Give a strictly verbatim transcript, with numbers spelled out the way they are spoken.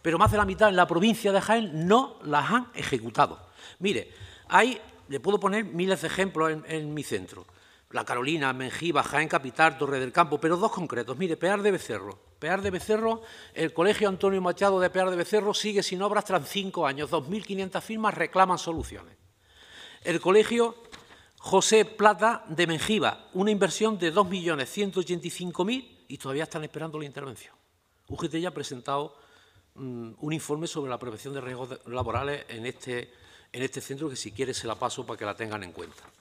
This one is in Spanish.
pero más de la mitad en la provincia de Jaén no las han ejecutado. Mire, hay, le puedo poner miles de ejemplos en, en mi centro. La Carolina, Mengiba, Jaén Capital, Torre del Campo, pero dos concretos. Mire, Pear de Becerro. Pear de Becerro, el Colegio Antonio Machado de Pear de Becerro sigue sin obras tras cinco años. dos mil quinientas firmas reclaman soluciones. El Colegio José Plata de Mengiba, una inversión de dos millones ciento ochenta y cinco mil y todavía están esperando la intervención. U G T ya ha presentado um, un informe sobre la prevención de riesgos laborales en este, en este centro, que si quiere se la paso para que la tengan en cuenta.